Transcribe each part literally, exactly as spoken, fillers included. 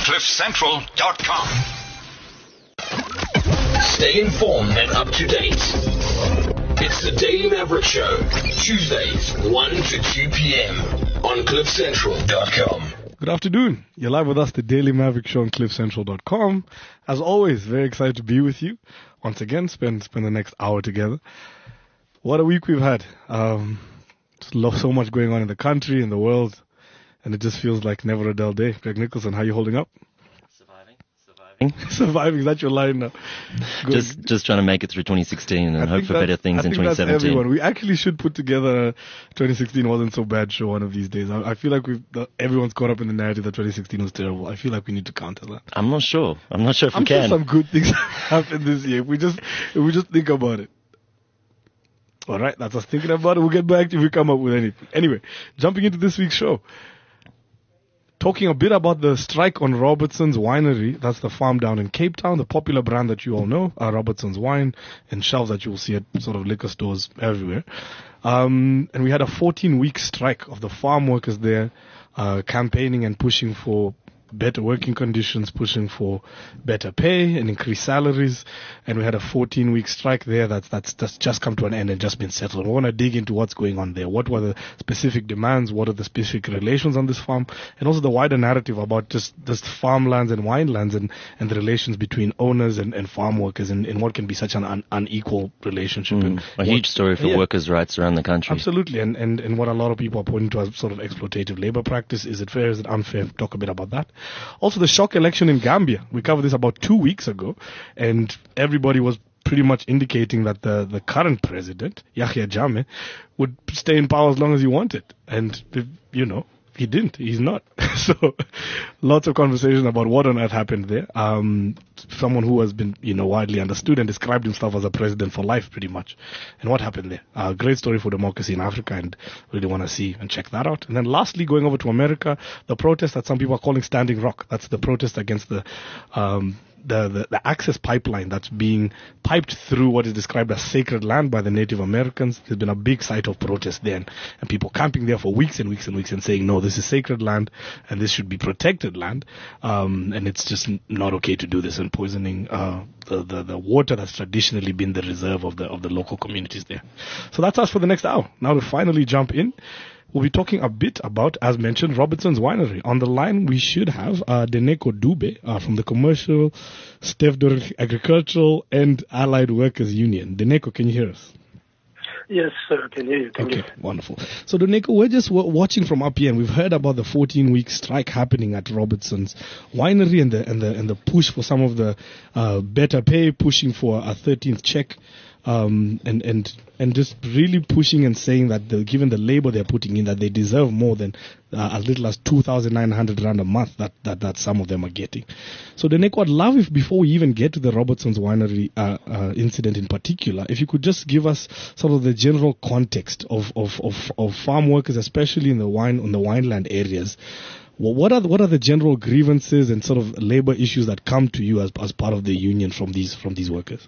cliff central dot com. Stay informed and up to date. It's the Daily Maverick Show, Tuesdays, one to two p.m. on cliff central dot com. Good afternoon. You're live with us, the Daily Maverick Show on cliff central dot com. As always, very excited to be with you. Once again, spend spend the next hour together. What a week we've had. Um, just love so much going on in the country, in the world, and it just feels like never a dull day. Greg Nicholson, how are you holding up? Surviving. Surviving. Surviving, is that your line now? Good. Just just trying to make it through twenty sixteen and I hope for that, better things I in think twenty seventeen. That's everyone. We actually should put together a twenty sixteen wasn't so bad show one of these days. I, I feel like we've the, everyone's caught up in the narrative that twenty sixteen was terrible. I feel like we need to counter that. I'm not sure. I'm not sure if I'm we can. sure some good things happened this year. If we just if we just think about it. All right, that's us thinking about it. We'll get back to if we come up with anything. Anyway, jumping into this week's show. Talking a bit about the strike on Robertson's Winery. That's the farm down in Cape Town, the popular brand that you all know, uh, Robertson's Wine, and shelves that you will see at sort of liquor stores everywhere. Um, and we had a fourteen-week strike of the farm workers there, uh, campaigning and pushing for better working conditions, pushing for better pay and increased salaries. And we had a fourteen-week strike there that's, that's that's just come to an end and just been settled. We want to dig into what's going on there. What were the specific demands? What are the specific relations on this farm? And also the wider narrative about just, just farmlands and winelands and, and the relations between owners and, and farm workers and, and what can be such an un, unequal relationship. Mm, and a what, huge story for yeah, workers' rights around the country. Absolutely. And, and, and what a lot of people are pointing to as sort of exploitative labor practice. Is it fair? Is it unfair? Talk a bit about that. Also, the shock election in Gambia. We covered this about two weeks ago, and everybody was pretty much indicating that the, the current president, Yahya Jammeh, would stay in power as long as he wanted. And, you know, he didn't. He's not. So, lots of conversation about what on earth happened there. Um, someone who has been, you know, widely understood and described himself as a president for life, pretty much. And what happened there? A uh, great story for democracy in Africa, and really want to see and check that out. And then lastly, going over to America, the protest that some people are calling Standing Rock. That's the protest against the, um, The, the, the access pipeline that's being piped through what is described as sacred land by the Native Americans. There's been a big site of protest there, and, and people camping there for weeks and weeks and weeks and saying, no, this is sacred land and this should be protected land. Um, and it's just not okay to do this, and poisoning uh, the, the, the water that's traditionally been the reserve of the, of the local communities there. So that's us for the next hour. Now to finally jump in. We'll be talking a bit about, as mentioned, Robertson's Winery. On the line, we should have uh, Deneko Dube uh, from the Commercial, Stevedore Agricultural and Allied Workers Union. Deneko, can you hear us? Yes, sir. Can hear you. Thank okay, you. Wonderful. So, Deneko, we're just w- watching from up here, and we've heard about the fourteen-week strike happening at Robertson's Winery and the and the and the push for some of the uh, better pay, pushing for a thirteenth check. Um, and, and, and just really pushing and saying that the, given the labor they're putting in, that they deserve more than uh, as little as two thousand nine hundred rand a month that, that, that some of them are getting. So, Deneko, I'd love if before we even get to the Robertson's Winery uh, uh, incident in particular, if you could just give us sort of the general context of, of, of, of farm workers, especially in the wine, on the wineland areas. Well, what are the, what are the general grievances and sort of labor issues that come to you as, as part of the union from these, from these workers?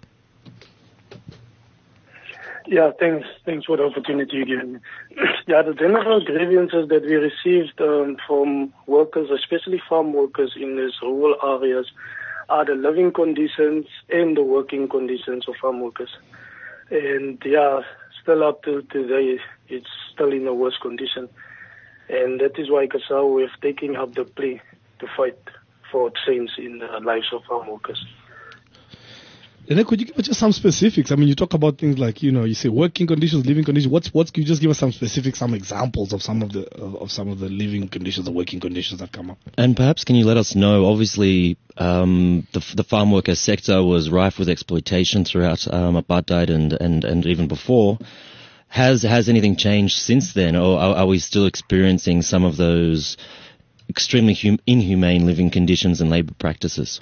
Yeah, thanks. Thanks for the opportunity you gave me. Yeah, the general grievances that we received um, from workers, especially farm workers in these rural areas, are the living conditions and the working conditions of farm workers. And yeah, still up to today, it's still in the worst condition. And that is why Kasau is taking up the plea to fight for change in the lives of farm workers. And then could you give us just some specifics? I mean, you talk about things like, you know, you say working conditions, living conditions. What's, what's, can you just give us some specifics, some examples of some of the, of, of some of the living conditions or working conditions that come up? And perhaps can you let us know, obviously, um, the, the farm worker sector was rife with exploitation throughout, um, apartheid and, and, and even before. Has, has anything changed since then, or are, are we still experiencing some of those extremely hum, inhumane living conditions and labor practices?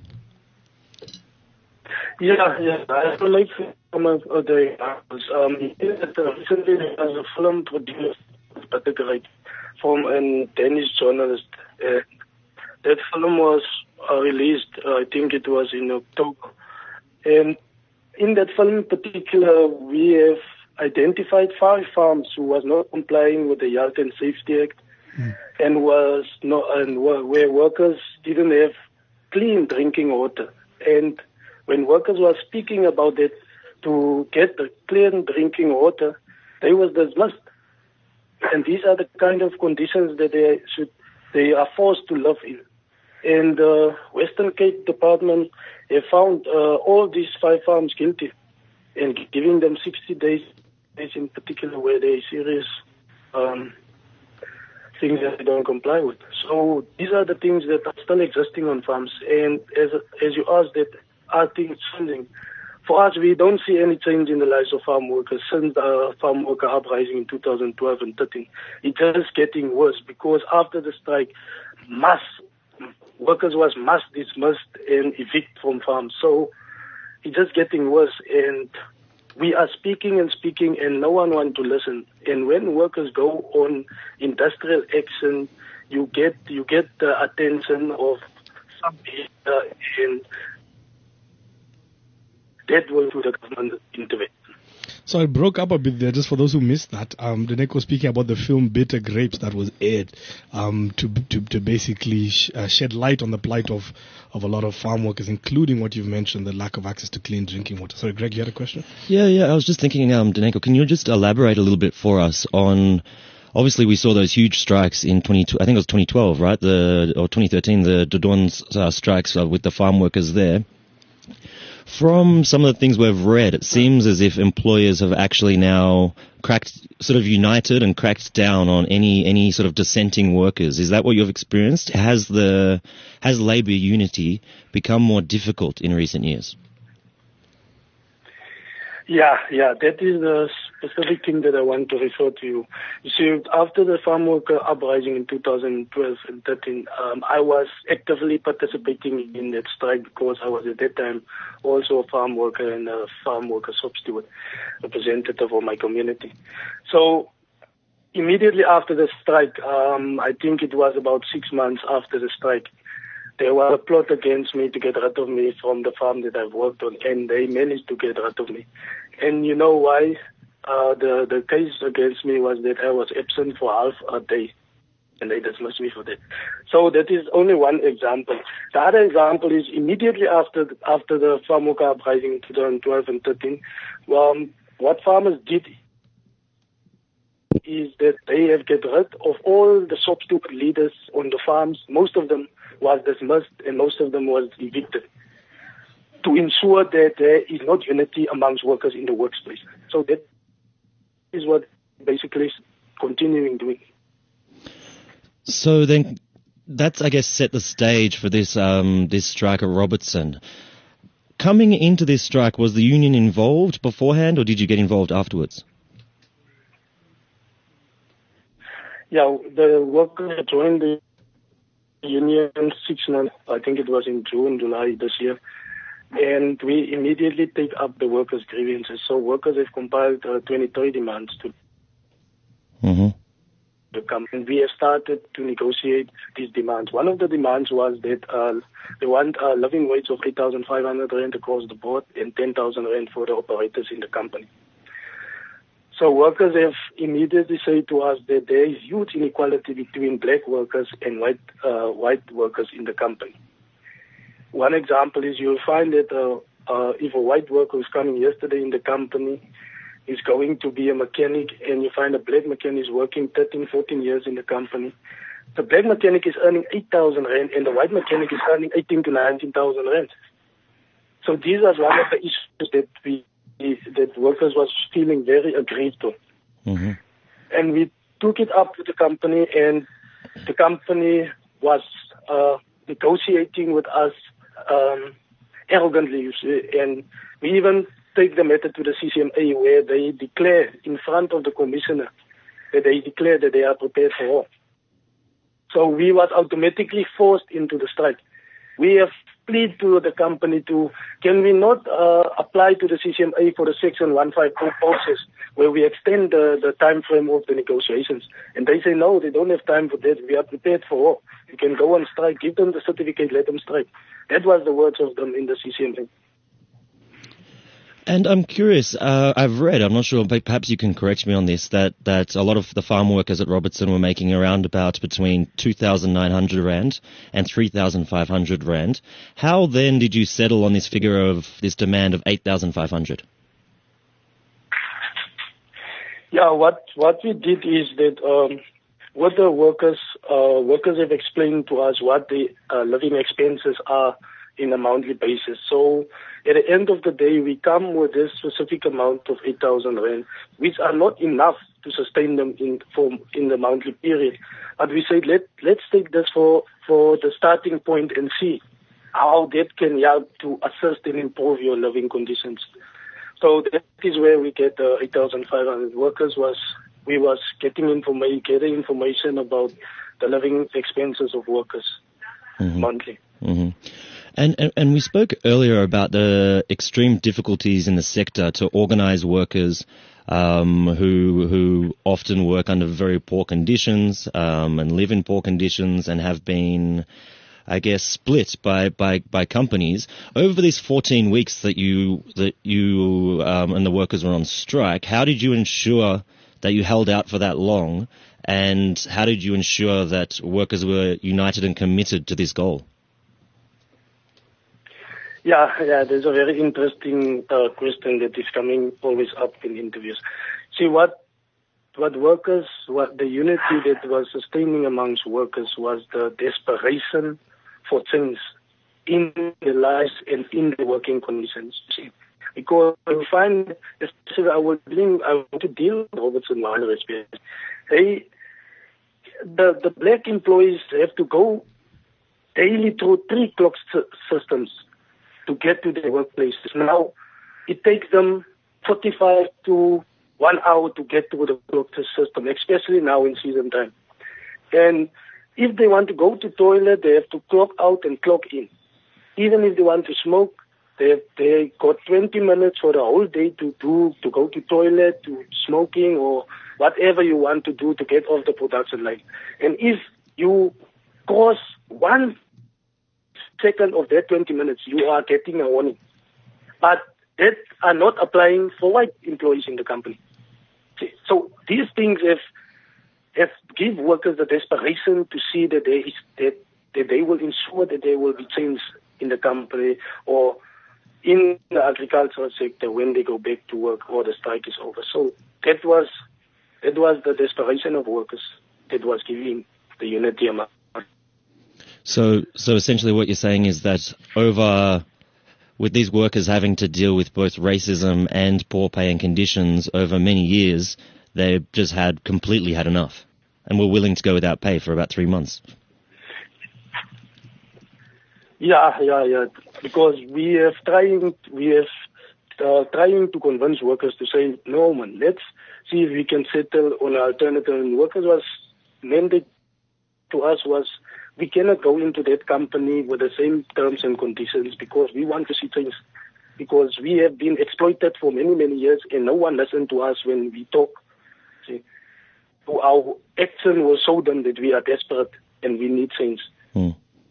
Yeah, yeah. I would like to some of the examples. Um, recently there was a film produced, particularly from a Danish journalist. Uh, that film was uh, released, uh, I think it was in October. And in that film in particular, we have identified five farms who was not complying with the Health and Safety Act, mm. and was not, and where workers didn't have clean drinking water. And when workers were speaking about it, to get the clean drinking water, they was dismissed. And these are the kind of conditions that they should, they are forced to live in. And the uh, Western Cape Department have found uh, all these five farms guilty and giving them sixty days in particular where they serious um, things that they don't comply with. So these are the things that are still existing on farms. And as as you asked, that are things changing? For us, we don't see any change in the lives of farm workers since the farm worker uprising in two thousand twelve and thirteen. It's just getting worse because after the strike, mass workers was mass dismissed and evicted from farms. So it's just getting worse, and we are speaking and speaking, and no one wants to listen. And when workers go on industrial action, you get you get the attention of some people, and that will do the government intervene. So I broke up a bit there, just for those who missed that. Um, Dineko was speaking about the film Bitter Grapes that was aired um, to, to to basically sh- uh, shed light on the plight of, of a lot of farm workers, including what you've mentioned, the lack of access to clean drinking water. Sorry, Greg, you had a question? Yeah, yeah. I was just thinking, um, Dineko, can you just elaborate a little bit for us on? Obviously, we saw those huge strikes in twenty. I think it was twenty twelve, right? The or twenty thirteen, the Dodon's uh, strikes uh, with the farm workers there. From some of the things we've read, it seems as if employers have actually now cracked, sort of united and cracked down on any any sort of dissenting workers. Is that what you've experienced? Has the has labour unity become more difficult in recent years? Yeah, yeah, that is the specific thing that I want to refer to you. You see, after the farm worker uprising in two thousand twelve and thirteen, um, I was actively participating in that strike because I was at that time also a farm worker and a farm worker substitute representative of my community. So immediately after the strike, um, I think it was about six months after the strike, there was a plot against me to get rid of me from the farm that I've worked on, and they managed to get rid of me. And you know why? Uh, the, the case against me was that I was absent for half a day, and they dismissed me for that. So that is only one example. The other example is immediately after after the farm worker uprising in two thousand twelve and thirteen, um, what farmers did is that they have get rid of all the substitute leaders on the farms. Most of them was dismissed and most of them was evicted to ensure that there is not unity amongst workers in the workplace. So that is what basically is continuing doing. So then that's, I guess, set the stage for this um, this strike at Robertson. Coming into this strike, was the union involved beforehand or did you get involved afterwards? Yeah, the workers joined the union six months, I think it was in June, July this year, and we immediately take up the workers' grievances. So workers have compiled uh, twenty-three demands to mm-hmm. the company. We have started to negotiate these demands. One of the demands was that uh, they want a living wage of eight thousand five hundred rand across the board and ten thousand rand for the operators in the company. So workers have immediately said to us that there is huge inequality between black workers and white uh, white workers in the company. One example is you'll find that uh, uh, if a white worker who's coming yesterday in the company is going to be a mechanic and you find a black mechanic is working thirteen, fourteen years in the company, the black mechanic is earning eight thousand rand and the white mechanic is earning eighteen to nineteen thousand rand. So these are one of the issues that we that workers was feeling very aggrieved to. Mm-hmm. And we took it up with the company, and the company was uh, negotiating with us um, arrogantly, you see, and we even take the matter to the C C M A where they declare in front of the commissioner that they declare that they are prepared for war. So we was automatically forced into the strike. We have plead to the company to, can we not uh, apply to the C C M A for the Section one fifty-two process where we extend the, the time frame of the negotiations? And they say, no, they don't have time for that. We are prepared for war. You can go on strike. Give them the certificate. Let them strike. That was the words of them in the C C M A. And I'm curious, uh, I've read, I'm not sure, but perhaps you can correct me on this, that, that a lot of the farm workers at Robertson were making around about between two thousand nine hundred rand and three thousand five hundred rand. How then did you settle on this figure of this demand of eight thousand five hundred? Yeah, what, what we did is that um, what the workers, uh, workers have explained to us what the uh, living expenses are in a monthly basis. So at the end of the day, we come with this specific amount of eight thousand rand, which are not enough to sustain them in for, in the monthly period. But we say, let, let's take this for, for the starting point and see how that can help to assist and improve your living conditions. So that is where we get the eight thousand five hundred workers was, we was getting information, getting information about the living expenses of workers mm-hmm. monthly. Mm-hmm. And, and and we spoke earlier about the extreme difficulties in the sector to organise workers um, who who often work under very poor conditions um, and live in poor conditions and have been, I guess, split by, by, by companies. Over these fourteen weeks that you that you um, and the workers were on strike, how did you ensure that you held out for that long, and how did you ensure that workers were united and committed to this goal? Yeah, yeah, there's a very interesting uh, question that is coming always up in interviews. See, what what workers, what the unity that was sustaining amongst workers was the desperation for change in their lives and in the working conditions. See, because we find, especially I was dealing, I want to deal with Robertson Winery, they, the the black employees have to go daily through three clock systems to get to their workplaces. Now, it takes them forty-five to one hour to get to the clock system, especially now in season time. And if they want to go to toilet, they have to clock out and clock in. Even if they want to smoke, they have, they got twenty minutes for the whole day to do, to go to toilet, to smoking, or whatever you want to do to get off the production line. And if you cross one second of that twenty minutes, you are getting a warning. But that are not applying for white employees in the company. So these things have have give workers the desperation to see that they is, that, that they will ensure that there will be change in the company or in the agricultural sector when they go back to work or the strike is over. So that was that was the desperation of workers that was giving the unity among. So, so essentially what you're saying is that over, with these workers having to deal with both racism and poor paying conditions over many years, they've just had completely had enough and were willing to go without pay for about three months. Yeah, yeah, yeah. Because we have trying, we have uh, trying to convince workers to say, no man, let's see if we can settle on an alternative. And workers was mandate to us was, we cannot go into that company with the same terms and conditions because we want to see things. Because we have been exploited for many, many years and no one listened to us when we talk. See, our action will show them that we are desperate and we need change. Hmm.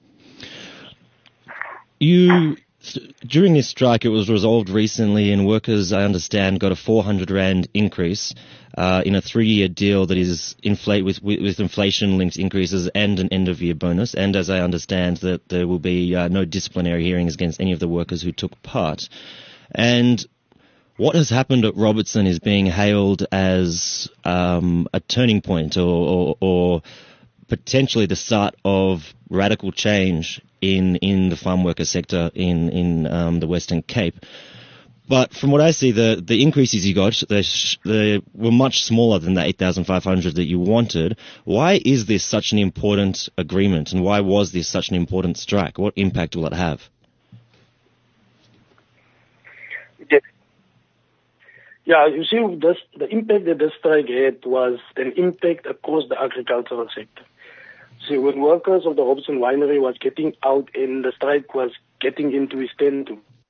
You, during this strike, it was resolved recently and workers, I understand, got a four hundred rand increase uh, in a three-year deal that is inflate with, with inflation-linked increases and an end-of-year bonus. And as I understand, that there will be uh, no disciplinary hearings against any of the workers who took part. And what has happened at Robertson is being hailed as um, a turning point or, or, or potentially the start of radical change in, in the farm worker sector in, in um, the Western Cape. But from what I see, the, the increases you got, they, sh- they were much smaller than the eight thousand five hundred that you wanted. Why is this such an important agreement, and why was this such an important strike? What impact will it have? Yeah, you see, this, the impact that the strike had was an impact across the agricultural sector. See, when workers of the Robertson Winery was getting out and the strike was getting into its tent,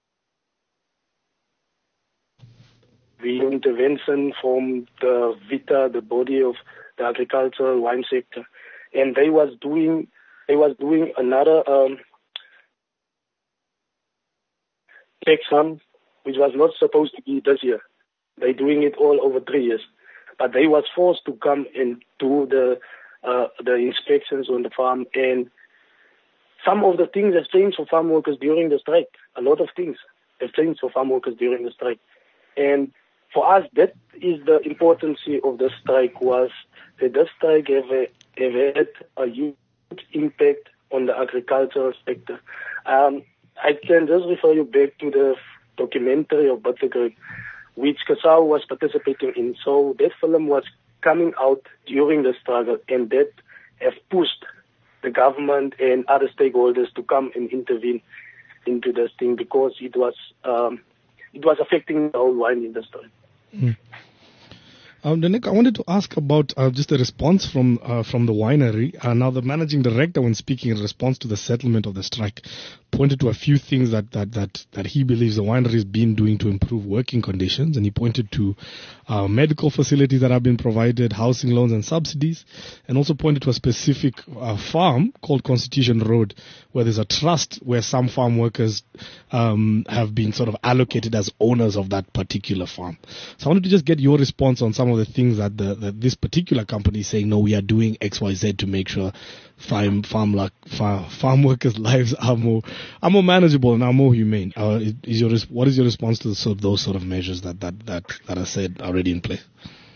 the intervention from the Vita, the body of the agricultural wine sector, and they was doing, they was doing another um, tax sum which was not supposed to be this year. They're doing it all over three years. But they was forced to come and do the uh, the inspections on the farm. And some of the things have changed for farm workers during the strike. A lot of things have changed for farm workers during the strike. And for us, that is the importance of the strike, was that the strike have, a, have had a huge impact on the agricultural sector. Um, I can just refer you back to the documentary of Buttergreg, which Kasau was participating in. So that film was coming out during the struggle, and that have pushed the government and other stakeholders to come and intervene into this thing, because it was um, it was affecting the whole wine industry. Mm. Um, Danek, I wanted to ask about uh, just a response from uh, from the winery. Uh, now, the managing director, when speaking in response to the settlement of the strike, pointed to a few things that, that, that, that he believes the winery has been doing to improve working conditions, and he pointed to uh, medical facilities that have been provided, housing loans and subsidies, and also pointed to a specific uh, farm called Constitution Road, where there's a trust where some farm workers um, have been sort of allocated as owners of that particular farm. So I wanted to just get your response on some of the things that, the, that this particular company is saying, no, we are doing X, Y, Z to make sure farm farm, farm, farm workers' lives are more are more manageable and are more humane. Uh, is your what is your response to the, sort of those sort of measures that that that that are said already in place?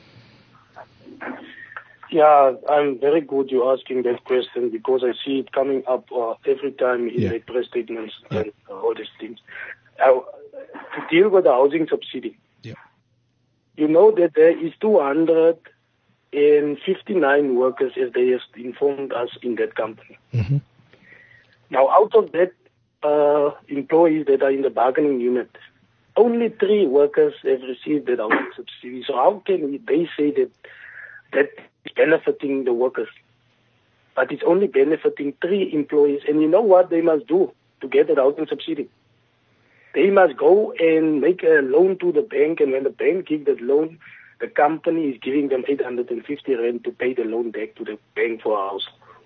Yeah, I'm very good you're asking that question, because I see it coming up uh, every time in yeah. the press statements yeah. and uh, all these things. Uh, to deal with the housing subsidy, yeah. you know that there is two hundred fifty-nine workers, as they have informed us, in that company. Mm-hmm. Now, out of that uh, employees that are in the bargaining unit, only three workers have received that housing subsidy. So how can we, they say that that is benefiting the workers? But it's only benefiting three employees. And you know what they must do to get that housing subsidy? They must go and make a loan to the bank, and when the bank gives that loan, the company is giving them eight hundred fifty rand to pay the loan back to the bank for a house.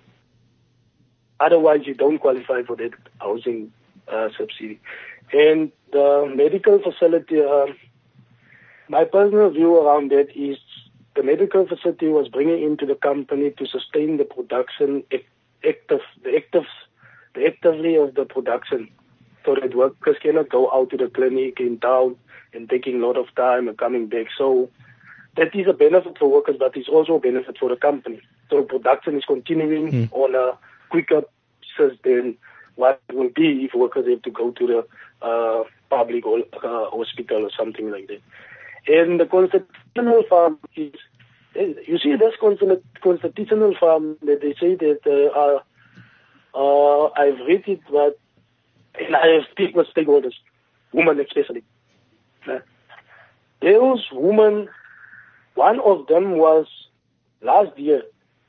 Otherwise, you don't qualify for that housing uh, subsidy. And the medical facility, uh, my personal view around that is the medical facility was bringing into the company to sustain the production, active, the active, the actively of the production, so that workers cannot go out to the clinic in town and taking a lot of time and coming back. So that is a benefit for workers, but it's also a benefit for the company. So production is continuing mm. on a quicker basis than what it will be if workers have to go to the uh, public or, uh, hospital or something like that. And the constitutional farm is, you see, this constitutional farm that they say that uh, uh, I've read it, but and I have speak with stakeholders, women especially. Uh, those women, one of them was last year.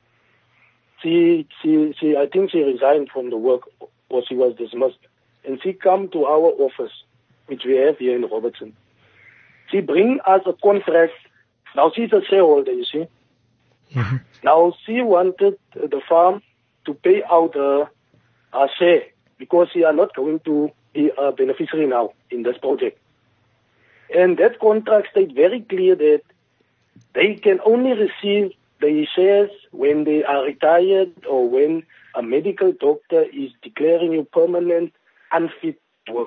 She, she, she, I think she resigned from the work, or she was dismissed, and she come to our office, which we have here in Robertson. She bring us a contract. Now she's a shareholder, you see. Mm-hmm. Now she wanted the farm to pay out a, a share, because she are not going to be a beneficiary now in this project. And that contract states very clear that they can only receive the shares when they are retired or when a medical doctor is declaring you permanent unfit to work.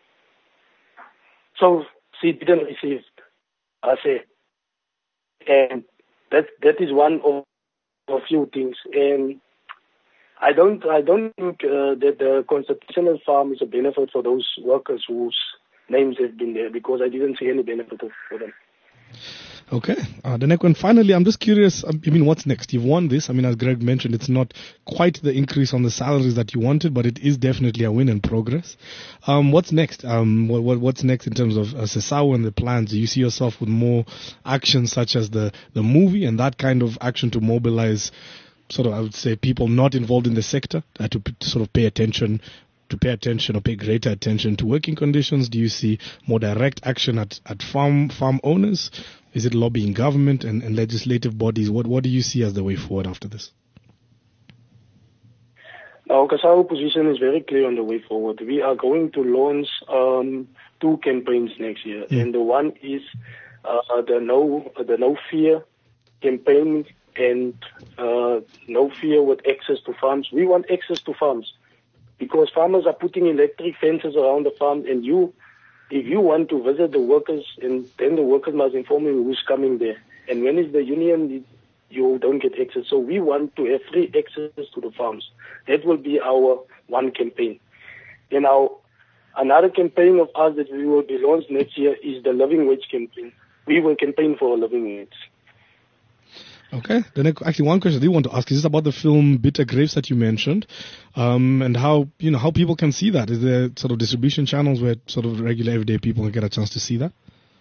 So she didn't receive a share. And that that is one of a few things. And I don't I don't think uh, that the constitutional farm is a benefit for those workers whose names have been there, because I didn't see any benefit for them. Okay. Uh, the next one, finally, I'm just curious, I mean, what's next? You've won this. I mean, as Greg mentioned, it's not quite the increase on the salaries that you wanted, but it is definitely a win in progress. Um, what's next? Um, what, what, what's next in terms of uh, Sesau and the plans? Do you see yourself with more action such as the, the movie and that kind of action to mobilize sort of, I would say, people not involved in the sector uh, to, to sort of pay attention to pay attention or pay greater attention to working conditions? Do you see more direct action at, at farm farm owners? Is it lobbying government and, and legislative bodies? What what do you see as the way forward after this? Our COSATU position is very clear on the way forward. We are going to launch um, two campaigns next year, Yeah. and the one is uh, the no the no fear campaign and uh, no fear with access to farms. We want access to farms because farmers are putting electric fences around the farm, and you, if you want to visit the workers, and then the workers must inform you who's coming there. And when is the union, you don't get access. So we want to have free access to the farms. That will be our one campaign. And our another campaign of ours that we will be launched next year is the living wage campaign. We will campaign for a living wage. Okay. Then actually, one question I do want to ask is this about the film Bitter Grapes that you mentioned, um, and how you know how people can see that. Is there sort of distribution channels where sort of regular everyday people can get a chance to see that?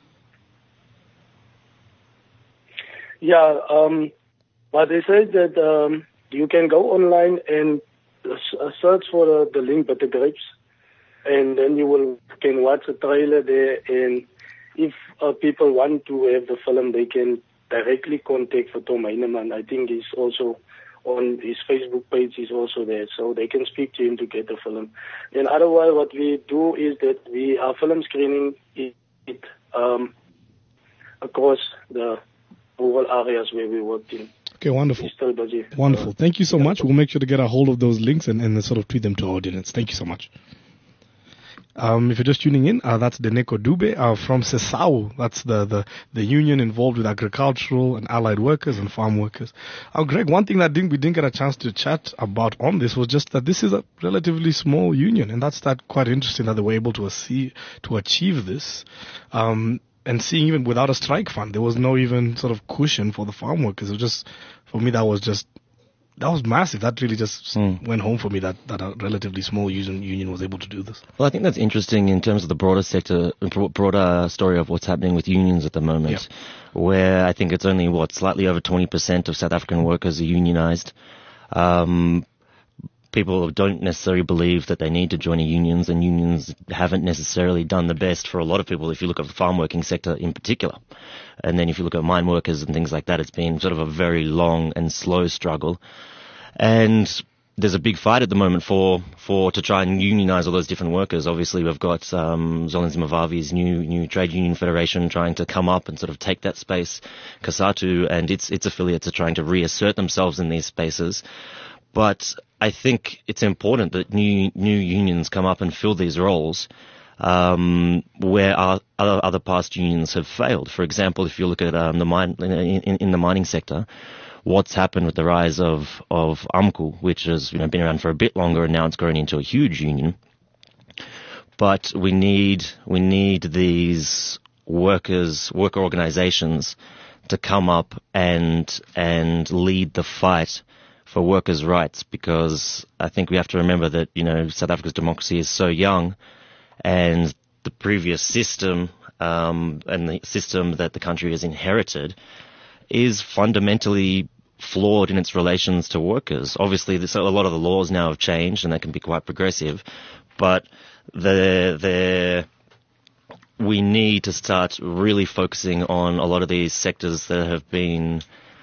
Yeah, um, but they said that um, you can go online and uh, search for the, the link Bitter Grapes, and then you will can watch a trailer there. And if uh, people want to have the film, they can directly contact for Tom Heinemann. I think he's also on his Facebook page. He's also there, so they can speak to him to get the film. And otherwise, what we do is that we are film screening it, it um, across the rural areas where we worked in. Okay, wonderful. It's still busy. Wonderful. Thank you so much. We'll make sure to get a hold of those links and, and sort of tweet them to our audience. Thank you so much. Um, if you're just tuning in, uh, that's Deneko Dube uh, from COSATU. That's the, the, the union involved with agricultural and allied workers and farm workers. Uh, Greg, one thing that didn't, we didn't get a chance to chat about on this was just that this is a relatively small union, and that's that quite interesting that they were able to, see, to achieve this. Um, and seeing even without a strike fund, there was no even sort of cushion for the farm workers. It was just, for me, that was just That was massive. That really just mm. went home for me that, that a relatively small union, union was able to do this. Well, I think that's interesting in terms of the broader sector, broader story of what's happening with unions at the moment, yeah. where I think it's only, what, slightly over twenty percent of South African workers are unionized. Um, people don't necessarily believe that they need to join unions, and unions haven't necessarily done the best for a lot of people if you look at the farm working sector in particular. And then if you look at mine workers and things like that, it's been sort of a very long and slow struggle. And there's a big fight at the moment for, for to try and unionize all those different workers. Obviously, we've got um, Zolan Zimbabwe's new new trade union federation trying to come up and sort of take that space. COSATU and its its affiliates are trying to reassert themselves in these spaces. But I think it's important that new new unions come up and fill these roles. Um, where our other, other past unions have failed. For example, if you look at um, the mine in, in, in the mining sector, what's happened with the rise of of AMCU, which has you know been around for a bit longer and now it's grown into a huge union. But we need we need these workers worker organisations to come up and and lead the fight for workers' rights, because I think we have to remember that you know South Africa's democracy is so young. And the previous system um, and the system that the country has inherited is fundamentally flawed in its relations to workers. Obviously, this, a lot of the laws now have changed and they can be quite progressive, but the, the, we need to start really focusing on a lot of these sectors that have been,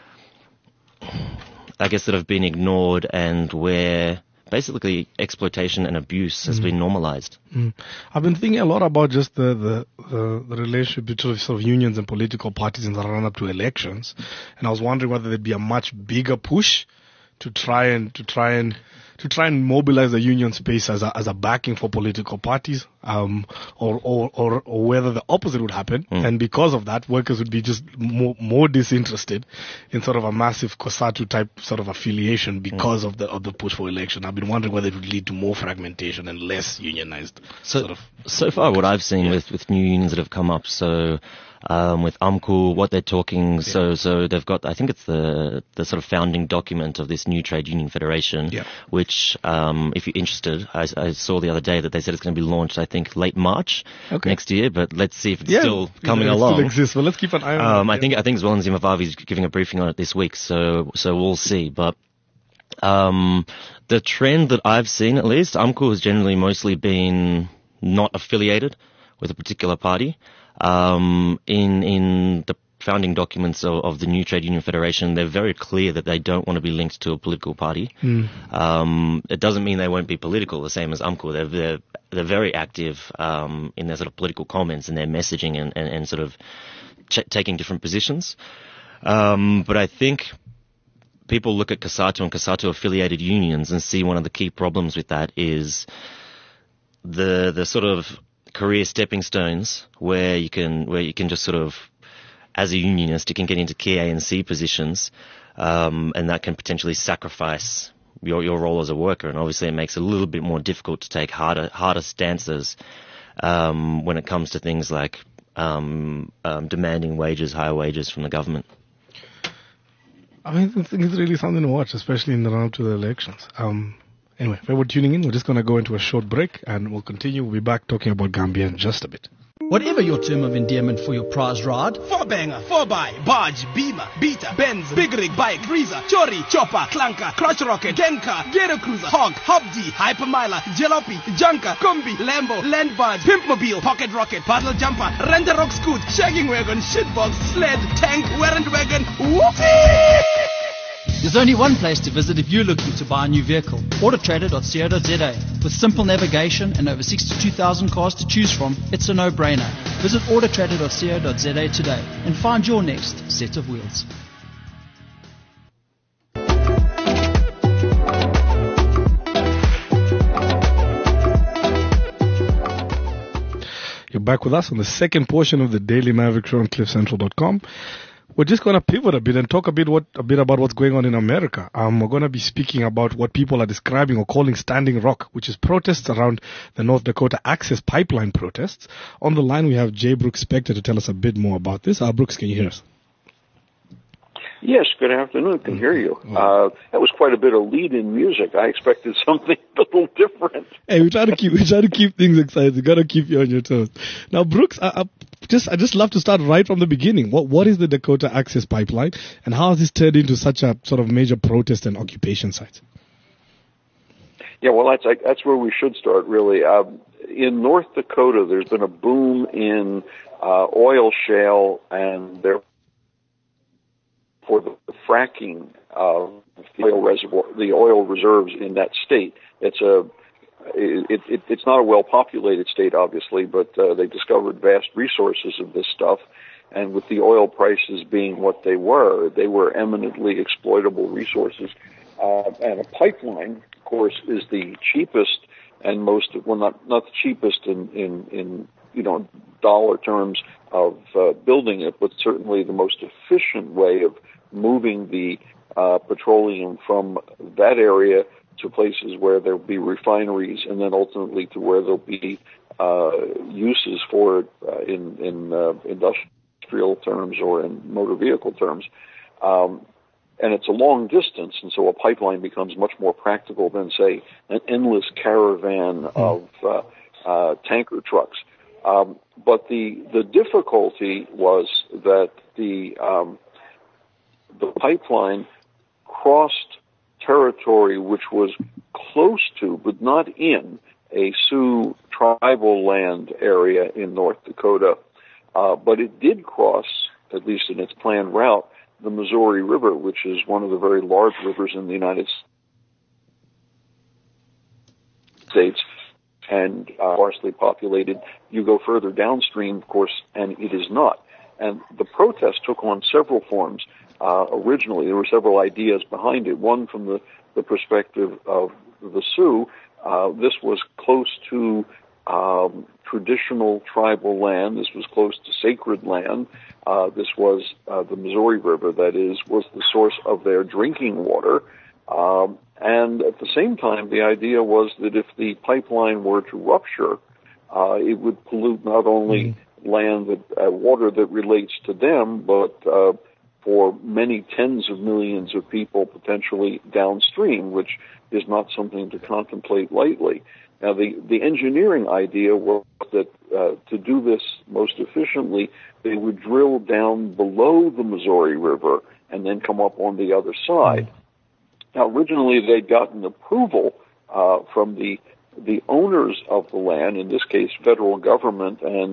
I guess, that have been ignored and where basically exploitation and abuse has mm. been normalized. Mm. I've been thinking a lot about just the, the, the, the relationship between sort of unions and political parties in the run-up to elections. And I was wondering whether there'd be a much bigger push to try and, to try and, to try and mobilize the union space as a, as a backing for political parties, um, or, or, or, or whether the opposite would happen. Mm. And because of that, workers would be just more, more disinterested in sort of a massive COSATU type sort of affiliation because mm. of the, of the push for election. I've been wondering whether it would lead to more fragmentation and less unionized. So, sort of. so far what I've seen yeah. with, with new unions that have come up, so, Um, with AMCU, what they're talking, yeah. so so they've got, I think it's the the sort of founding document of this new trade union federation, yeah. which, um, if you're interested, I, I saw the other day that they said it's going to be launched, I think, late March okay. next year, but let's see if it's yeah, still coming yeah, it along. Still exists, but let's keep an eye on um, it. I think I think Zolan Zimbabwe's giving a briefing on it this week, so so we'll see. But um, the trend that I've seen, at least, AMCU has generally mostly been not affiliated with a particular party. Um, in, in the founding documents of, of the new Trade Union Federation, they're very clear that they don't want to be linked to a political party. Mm. Um, it doesn't mean they won't be political, the same as UMCO. They're, they're, they're very active um, in their sort of political comments and their messaging and, and, and sort of ch- taking different positions. Um, but I think people look at COSATU and COSATU-affiliated unions and see one of the key problems with that is the the sort of career stepping stones where you can where you can just sort of, as a unionist, you can get into key A and C positions, um, and that can potentially sacrifice your your role as a worker. And obviously, it makes it a little bit more difficult to take harder harder stances um, when it comes to things like um, um, demanding wages, higher wages from the government. I mean, I think it's really something to watch, especially in the run up to the elections. Um, anyway, if you're tuning in, we're just going to go into a short break and we'll continue. We'll be back talking about Gambia in just a bit. Whatever your term of endearment for your prize ride, four-banger, four-by, barge, beamer, beater, Benz, big rig, bike, freezer, chori, chopper, clanker, crotch rocket, genka, ghetto cruiser, hog, hobdy, hypermiler, jalopy, junker, combi, Lambo, land barge, pimpmobile, pocket rocket, paddle jumper, render rock scoot, shagging wagon, shitbox, sled, tank, warrant wagon, whoopee! There's only one place to visit if you're looking to buy a new vehicle. auto trader dot co dot za. With simple navigation and over sixty-two thousand cars to choose from, it's a no-brainer. Visit auto trader dot co dot za today and find your next set of wheels. You're back with us on the second portion of the Daily Maverick Show on cliff central dot com. We're just going to pivot a bit and talk a bit what a bit about what's going on in America. Um, we're going to be speaking about what people are describing or calling Standing Rock, which is protests around the North Dakota Access Pipeline protests. On the line, we have J. Brooks Spector to tell us a bit more about this. Uh, Brooks, can you hear us? Yes, good afternoon. Can hear you. Uh, that was quite a bit of lead-in music. I expected something a little different. Hey, we try to keep we try to keep things exciting. We got to keep you on your toes. Now, Brooks, I, I just I just love to start right from the beginning. What what is the Dakota Access Pipeline, and how has this turned into such a sort of major protest and occupation site? Yeah, well, that's that's where we should start, really. Uh, in North Dakota, there's been a boom in uh, oil shale, and there. For the fracking of the oil reservoir, the oil reserves in that state. It's a, it, it, it's not a well-populated state, obviously, but uh, they discovered vast resources of this stuff, and with the oil prices being what they were, they were eminently exploitable resources. Uh, and a pipeline, of course, is the cheapest and most, well, not not the cheapest in in, in you know dollar terms of uh, building it, but certainly the most efficient way of moving the uh, petroleum from that area to places where there'll be refineries, and then ultimately to where there'll be uh, uses for it uh, in, in uh, industrial terms or in motor vehicle terms. Um, and it's a long distance, and so a pipeline becomes much more practical than, say, an endless caravan mm. of uh, uh, tanker trucks. Um, but the the difficulty was that the um, the pipeline crossed territory which was close to, but not in, a Sioux tribal land area in North Dakota. Uh, but it did cross, at least in its planned route, the Missouri River, which is one of the very large rivers in the United States, and uh, sparsely populated. You go further downstream, of course, and it is not. And the protest took on several forms. Uh, originally, there were several ideas behind it. One from the, the perspective of the Sioux, uh, this was close to um, traditional tribal land. This was close to sacred land. Uh, this was uh, the Missouri River, that is, was the source of their drinking water. Um, and at the same time, the idea was that if the pipeline were to rupture, uh, it would pollute not only mm-hmm. land that uh, water that relates to them, but uh, for many tens of millions of people potentially downstream, which is not something to contemplate lightly. Now, the, the engineering idea was that uh, to do this most efficiently, they would drill down below the Missouri River and then come up on the other side. Now, originally, they'd gotten approval uh, from the the owners of the land, in this case, federal government and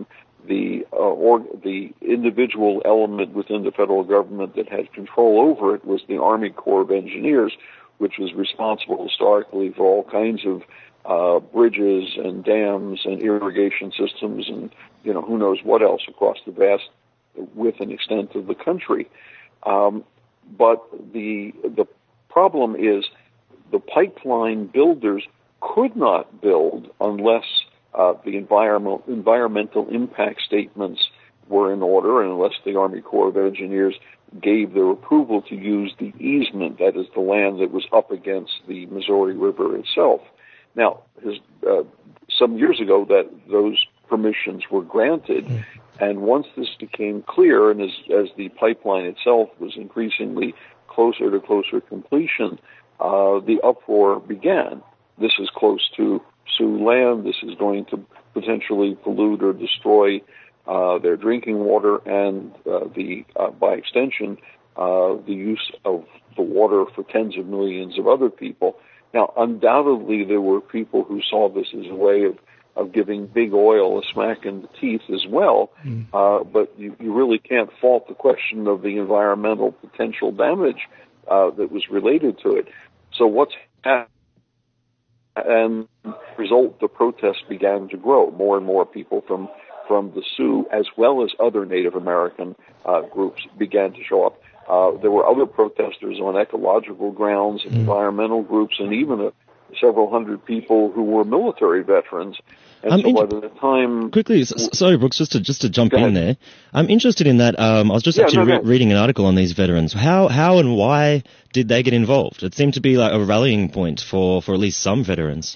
the uh, or the individual element within the federal government that had control over it was the Army Corps of Engineers, which was responsible historically for all kinds of uh, bridges and dams and irrigation systems and, you know, who knows what else across the vast width and extent of the country. Um, but the the problem is the pipeline builders could not build unless uh, the environmental environmental impact statements were in order, and unless the Army Corps of Engineers gave their approval to use the easement, that is the land that was up against the Missouri River itself. Now, his, uh, some years ago, that those permissions were granted, mm. and once this became clear, and as, as the pipeline itself was increasingly closer to closer completion, uh, the uproar began. This is close to Sioux land. This is going to potentially pollute or destroy uh, their drinking water and uh, the, uh, by extension, uh, the use of the water for tens of millions of other people. Now, undoubtedly, there were people who saw this as a way of, of giving big oil a smack in the teeth as well, mm. uh, but you, you really can't fault the question of the environmental potential damage uh, that was related to it. So what's happened? And as a result, the protests began to grow. More and more people from, from the Sioux, as well as other Native American uh, groups, began to show up. Uh, there were other protesters on ecological grounds, and mm. environmental groups, and even a, several hundred people who were military veterans. And um, so by the time... Quickly, s- sorry, Brooks, just to just to jump in there. I'm interested in that. Um, I was just yeah, actually no, re- no. reading an article on these veterans. How how and why did they get involved? It seemed to be like a rallying point for, for at least some veterans.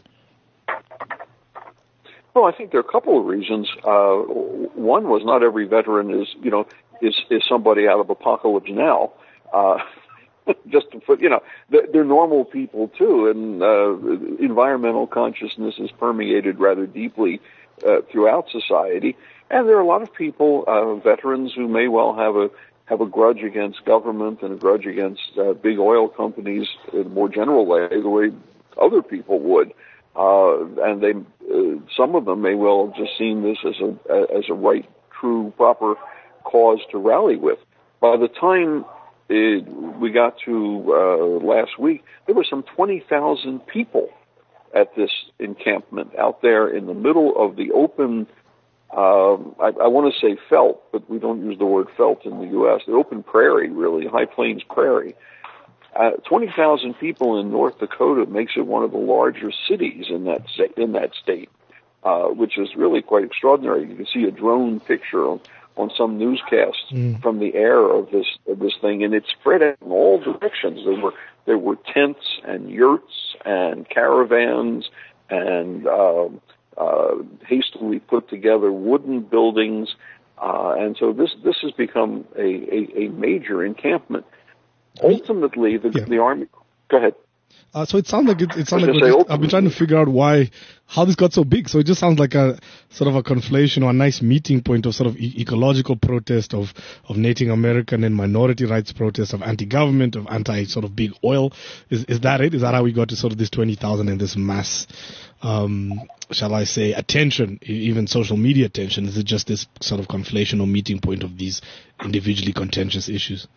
Well, I think there are a couple of reasons. Uh, one was not every veteran is, you know, is, is somebody out of Apocalypse Now. Uh, just to put, you know, they're, they're normal people too, and uh, environmental consciousness is permeated rather deeply uh, throughout society. And there are a lot of people, uh, veterans, who may well have a have a grudge against government and a grudge against uh, big oil companies in a more general way, the way other people would. Uh, and they, uh, some of them may well have just seen this as a as a right, true, proper cause to rally with. By the time it, we got to uh, last week, there were some twenty thousand people at this encampment out there in the middle of the open. Um, I, I want to say veldt, but we don't use the word veldt in the U S. The open prairie, really, High Plains prairie. Uh, twenty thousand people in North Dakota makes it one of the larger cities in that in that state, uh, which is really quite extraordinary. You can see a drone picture on, on some newscasts mm. from the air of this of this thing, and it's spread out in all directions. There were there were tents and yurts and caravans and uh, uh, hastily put together wooden buildings, uh, and so this this has become a, a, a major encampment. Ultimately, the, yeah. the Army... Go ahead. Uh, so it sounds like it, it sounds like just, I've been trying to figure out why, how this got so big. So it just sounds like a sort of a conflation or a nice meeting point of sort of e- ecological protest, of, of Native American and minority rights protest, of anti-government, of anti sort of big oil. Is is that it? Is that how we got to sort of this twenty thousand and this mass, um, shall I say, attention, even social media attention? Is it just this sort of conflation or meeting point of these individually contentious issues?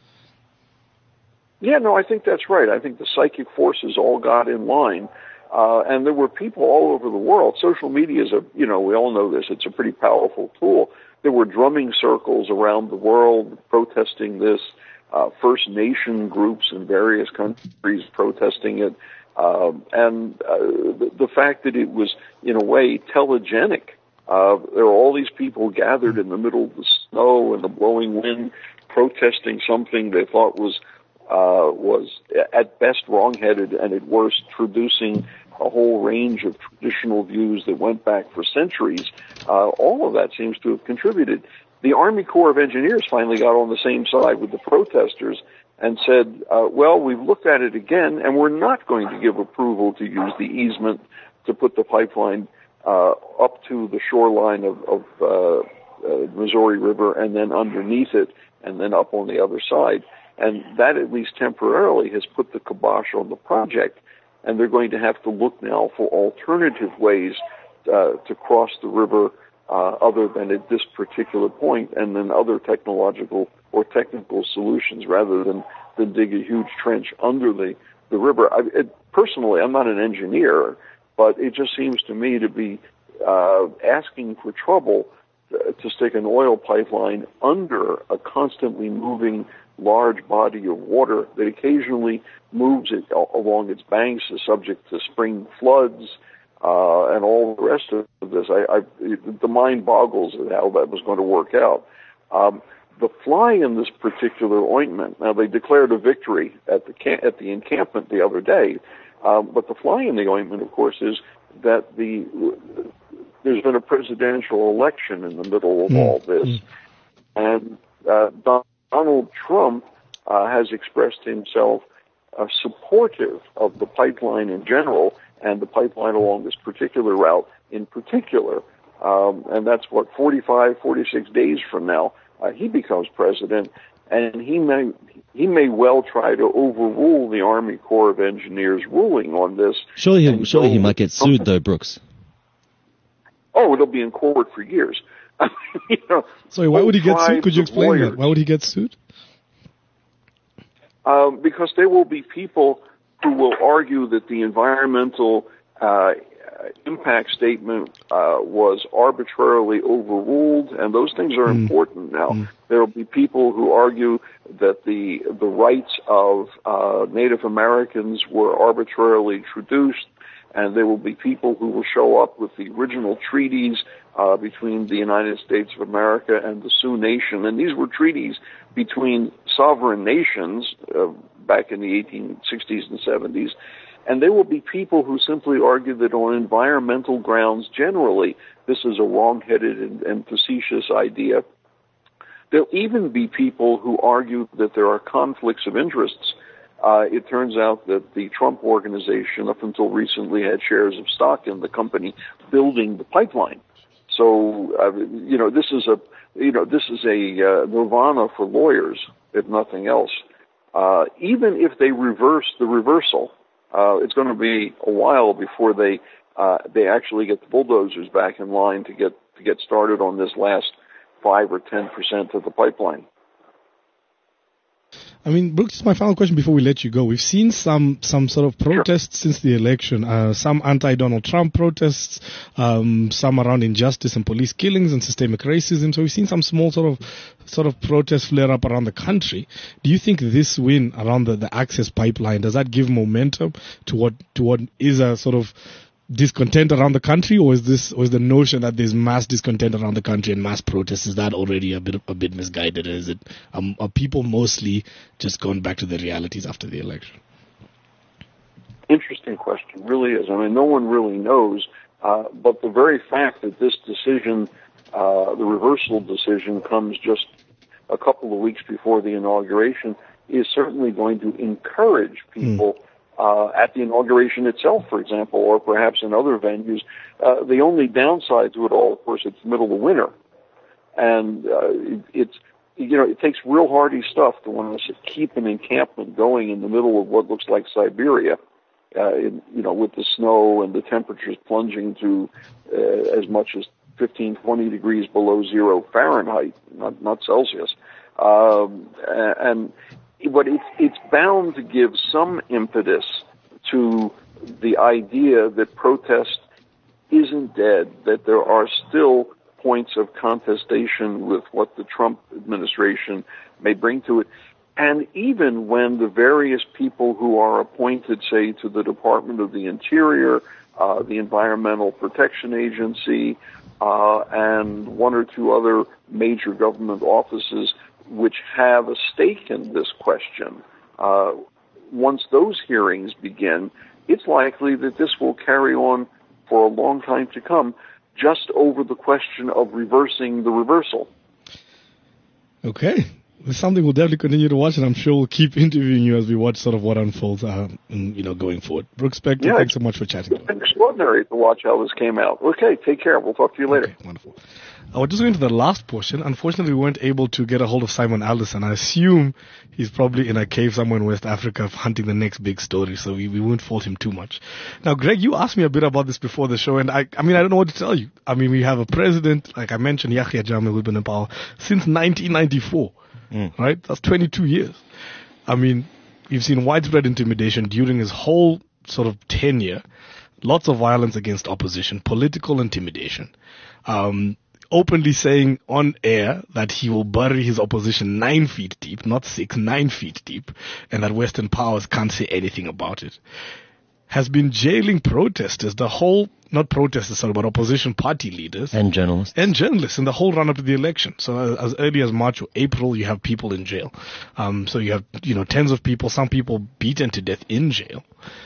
Yeah, no, I think that's right. I think the psychic forces all got in line, uh, and there were people all over the world. Social media is a, you know, we all know this, it's a pretty powerful tool. There were drumming circles around the world protesting this, uh, First Nation groups in various countries protesting it, um, and uh, the, the fact that it was, in a way, telegenic. Uh, there were all these people gathered in the middle of the snow and the blowing wind protesting something they thought was Uh, was at best wrong-headed and at worst traducing a whole range of traditional views that went back for centuries. Uh, all of that seems to have contributed. The Army Corps of Engineers finally got on the same side with the protesters and said, uh, well, we've looked at it again, and we're not going to give approval to use the easement to put the pipeline uh, up to the shoreline of, of uh, uh, Missouri River and then underneath it and then up on the other side. And that, at least temporarily, has put the kibosh on the project. And they're going to have to look now for alternative ways uh, to cross the river uh, other than at this particular point, and then other technological or technical solutions rather than, than dig a huge trench under the, the river. I, it, personally, I'm not an engineer, but it just seems to me to be uh, asking for trouble to stick an oil pipeline under a constantly moving large body of water that occasionally moves it along its banks, is subject to spring floods, uh, and all the rest of this. I, I, the mind boggles at how that was going to work out. Um, the fly in this particular ointment, now they declared a victory at the camp, at the encampment the other day, um, but the fly in the ointment, of course, is that the there's been a presidential election in the middle of mm. all this, mm. and uh, Donald Trump uh, has expressed himself uh, supportive of the pipeline in general and the pipeline along this particular route in particular. Um, and that's what, forty-five, forty-six days from now, uh, he becomes president, and he may he may well try to overrule the Army Corps of Engineers ruling on this. Surely, he, surely he might get sued, though, Brooks. Oh, it'll be in court for years. you know, Sorry, why would he get sued? Could you explain lawyers, that? Why would he get sued? Um, because there will be people who will argue that the environmental uh, impact statement uh, was arbitrarily overruled, and those things are mm. important now. Mm. There will be people who argue that the the rights of uh, Native Americans were arbitrarily traduced, and there will be people who will show up with the original treaties uh, between the United States of America and the Sioux Nation. And these were treaties between sovereign nations uh, back in the eighteen sixties and seventies. And there will be people who simply argue that on environmental grounds generally, this is a wrong-headed and, and facetious idea. There'll even be people who argue that there are conflicts of interests. Uh, it turns out that the Trump organization, up until recently, had shares of stock in the company building the pipeline. So, uh, you know, this is a, you know, this is a uh, nirvana for lawyers, if nothing else. Uh, even if they reverse the reversal, uh, it's going to be a while before they uh, they actually get the bulldozers back in line to get to get started on this last five or ten percent of the pipeline. I mean, Brooks, my final question before we let you go. We've seen some some sort of protests sure. since the election, uh, some anti-Donald Trump protests, um, some around injustice and police killings and systemic racism. So we've seen some small sort of sort of protests flare up around the country. Do you think this win around the, the Access Pipeline, does that give momentum to what to what is a sort of discontent around the country, or is this, or is the notion that there's mass discontent around the country and mass protests, is that already a bit a bit misguided? Is it um, are people mostly just gone back to the realities after the election? Interesting question, really is. I mean, no one really knows, uh, but the very fact that this decision, uh, the reversal decision, comes just a couple of weeks before the inauguration is certainly going to encourage people. Mm. Uh, at the inauguration itself, for example, or perhaps in other venues. Uh, the only downside to it all, of course, it's the middle of winter. And uh, it, it's, you know, it takes real hardy stuff to want to keep an encampment going in the middle of what looks like Siberia, uh, in, you know, with the snow and the temperatures plunging to uh, as much as fifteen, twenty degrees below zero Fahrenheit, not, not Celsius. Um, and But it's, it's bound to give some impetus to the idea that protest isn't dead, that there are still points of contestation with what the Trump administration may bring to it. And even when the various people who are appointed, say, to the Department of the Interior, uh, the Environmental Protection Agency, uh, and one or two other major government offices which have a stake in this question, uh, once those hearings begin, it's likely that this will carry on for a long time to come, just over the question of reversing the reversal. Okay. it's something we'll definitely continue to watch, and I'm sure we'll keep interviewing you as we watch sort of what unfolds, uh, in, you know, going forward. Brooks Spector, Yeah, thanks so much for chatting. It's been extraordinary to watch how this came out. Okay, take care. We'll talk to you later. Okay, wonderful. Uh, we're just going to the last portion. Unfortunately, we weren't able to get a hold of Simon Alderson. I assume he's probably in a cave somewhere in West Africa hunting the next big story, so we, we won't fault him too much. Now, Greg, you asked me a bit about this before the show, and I, I mean, I don't know what to tell you. I mean, we have a president, like I mentioned, Yahya Jammeh, who's been in power since nineteen ninety-four, mm. right? That's twenty-two years. I mean, we've seen widespread intimidation during his whole sort of tenure, lots of violence against opposition, political intimidation. Um, openly saying on air that he will bury his opposition nine feet deep, not six, nine feet deep, and that Western powers can't say anything about it. Has been jailing protesters, the whole, not protesters, sorry, but opposition party leaders. And journalists. And journalists in the whole run-up to the election. So as, as early as March or April, you have people in jail. Um, so you have, you know, tens of people, some people beaten to death in jail.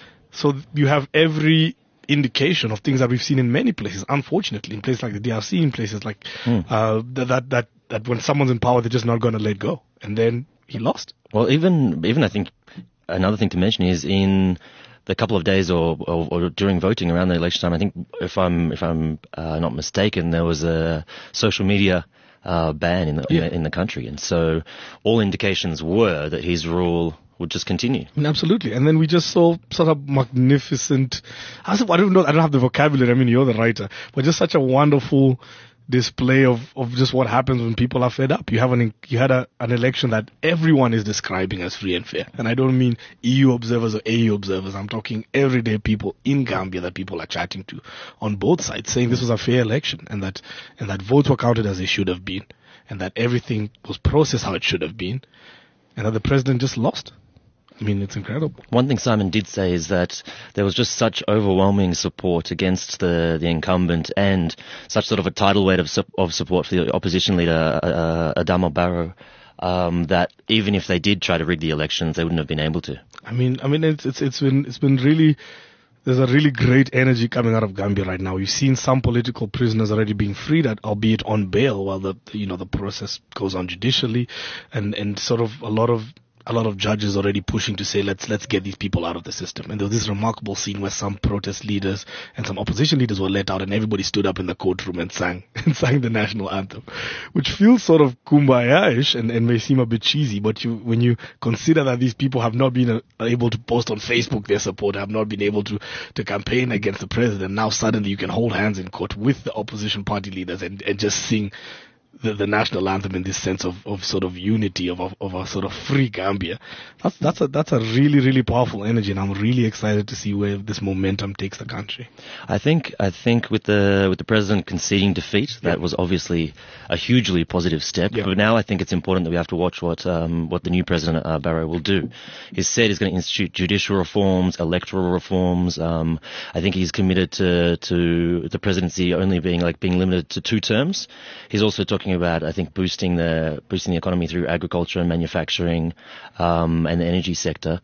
So you have every indication of things that we've seen in many places, unfortunately, in places like the D R C, in places like mm. uh, that, that that when someone's in power, they're just not going to let go. And then he lost. Well, even even I think another thing to mention is in the couple of days or, or, or during voting around the election time, I think if I'm if I'm uh, not mistaken, there was a social media uh, ban in the, yeah. in the in the country, and so all indications were that his rule would just continue. Absolutely. And then we just saw sort of magnificent, I don't know, I don't have the vocabulary, I mean, you're the writer, but just such a wonderful display of, of just what happens when people are fed up. You have an, you had a, an election that everyone is describing as free and fair. And I don't mean E U observers or A U observers. I'm talking everyday people in Gambia that people are chatting to on both sides, saying this was a fair election and that, and that votes were counted as they should have been and that everything was processed how it should have been and that the president just lost. I mean, it's incredible. One thing Simon did say is that there was just such overwhelming support against the, the incumbent and such sort of a tidal weight of, su- of support for the opposition leader, uh, Adama Barrow, um, that even if they did try to rig the elections, they wouldn't have been able to. I mean, I mean, it's, it's, it's been, it's been really, there's a really great energy coming out of Gambia right now. We've seen some political prisoners already being freed, albeit on bail, while the, you know, the process goes on judicially, and, and sort of a lot of, a lot of judges already pushing to say, let's let's get these people out of the system. And there was this remarkable scene where some protest leaders and some opposition leaders were let out and everybody stood up in the courtroom and sang and sang the national anthem, which feels sort of kumbaya-ish and, and may seem a bit cheesy, but you, when you consider that these people have not been uh, able to post on Facebook their support, have not been able to, to campaign against the president, now suddenly you can hold hands in court with the opposition party leaders and, and just sing The, the national anthem in this sense of, of sort of unity of, of of a sort of free Gambia. That's that's a that's a really really powerful energy, and I'm really excited to see where this momentum takes the country. I think I think with the with the president conceding defeat, that yeah. was obviously a hugely positive step. Yeah. But now I think it's important that we have to watch what um what the new president uh, Barrow will do. He's said he's going to institute judicial reforms, electoral reforms. Um, I think he's committed to to the presidency only being like being limited to two terms. He's also talking about, I think, boosting the boosting the economy through agriculture and manufacturing um, and the energy sector.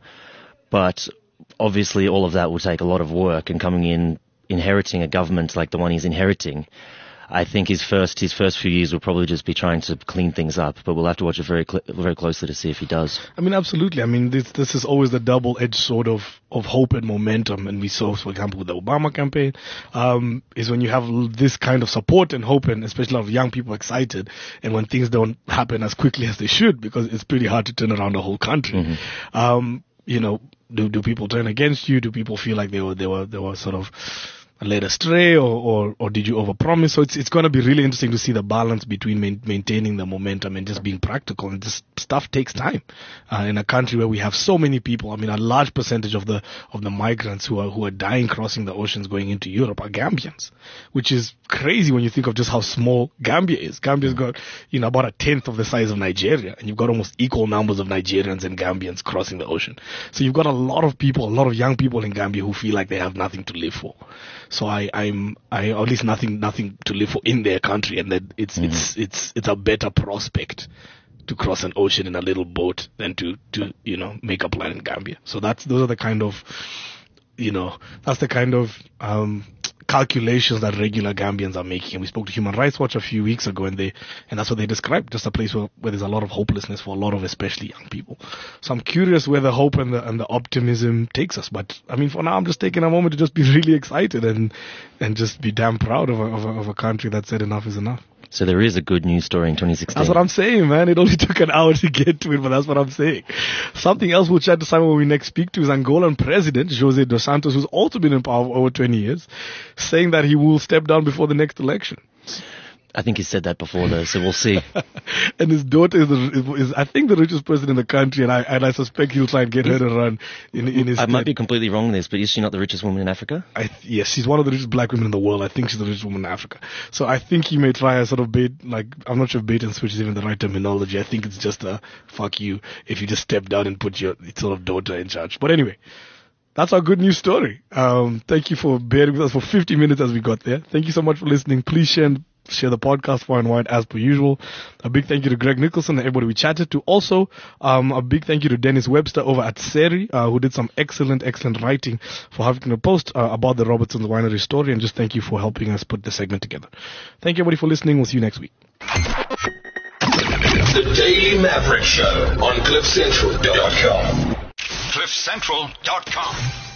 But obviously all of that will take a lot of work, and coming in, inheriting a government like the one he's inheriting, I think his first his first few years will probably just be trying to clean things up, but we'll have to watch it very cl- very closely to see if he does. I mean, absolutely. I mean, this this is always the double-edged sword of, of hope and momentum, and we saw, for example, with the Obama campaign, um, is when you have this kind of support and hope, and especially a lot of young people excited, and when things don't happen as quickly as they should, because it's pretty hard to turn around the whole country. Mm-hmm. Um, you know, do do people turn against you? Do people feel like they were they were they were sort of led astray, or, or, or did you overpromise? So it's it's going to be really interesting to see the balance between main, maintaining the momentum and just being practical. And this stuff takes time uh, in a country where we have so many people. I mean, a large percentage of the of the migrants who are who are dying crossing the oceans going into Europe are Gambians, which is crazy when you think of just how small Gambia is. Gambia's got, you know, about a tenth of the size of Nigeria, and you've got almost equal numbers of Nigerians and Gambians crossing the ocean. So you've got a lot of people, a lot of young people in Gambia who feel like they have nothing to live for. So I, I'm, I, or at least nothing, nothing to live for in their country, and that it's, mm-hmm. it's, it's, it's a better prospect to cross an ocean in a little boat than to, to, you know, make a plan in Gambia. So that's, those are the kind of, you know, that's the kind of, um, calculations that regular Gambians are making. And we spoke to Human Rights Watch a few weeks ago, and they and that's what they described, just a place where, where there's a lot of hopelessness for a lot of especially young people. So I'm curious where the hope and the and the optimism takes us. But I mean, for now, I'm just taking a moment to just be really excited and and just be damn proud of a, of a, of a country that said enough is enough. So there is a good news story in twenty sixteen. That's what I'm saying, man. It only took an hour to get to it, but that's what I'm saying. Something else we'll chat to Simon when we next speak to is Angolan President Jose dos Santos, who's also been in power for over twenty years, saying that he will step down before the next election. I think he said that before, though, so we'll see. And his daughter is, the, is, I think, the richest person in the country, and I and I suspect he'll try and get her to run in, in his I stead. might be completely wrong in this, but is she not the richest woman in Africa? I, yes, she's one of the richest black women in the world. I think she's the richest woman in Africa. So I think he may try a sort of bait, like, I'm not sure bait and switch is even the right terminology. I think it's just a fuck you if you just step down and put your sort of daughter in charge. But anyway, that's our good news story. Um, thank you for bearing with us for fifty minutes as we got there. Thank you so much for listening. Please share and Share the podcast far and wide as per usual. A big thank you to Greg Nicholson and everybody we chatted to. Also, um, a big thank you to Dennis Webster over at Seri, uh, who did some excellent, excellent writing for Huffington Post uh, about the Robertson's Winery story. And just thank you for helping us put the segment together. Thank you everybody for listening. We'll see you next week. The Daily Maverick Show on cliff central dot com. cliff central dot com